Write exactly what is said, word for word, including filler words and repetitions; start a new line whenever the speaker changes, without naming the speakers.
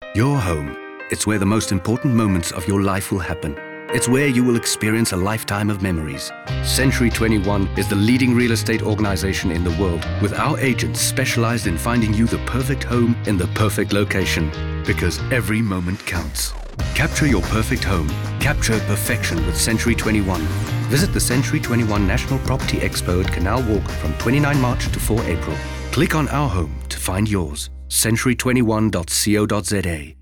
Your home. It's where the most important moments of your life will happen. It's where you will experience a lifetime of memories. Century twenty-one is the leading real estate organization in the world, with our agents specialized in finding you the perfect home in the perfect location. Because every moment counts. Capture your perfect home. Capture perfection with Century twenty-one. Visit the Century twenty-one National Property Expo at Canal Walk from the twenty-ninth of March to the fourth of April. Click on our home to find yours. century twenty-one dot co dot za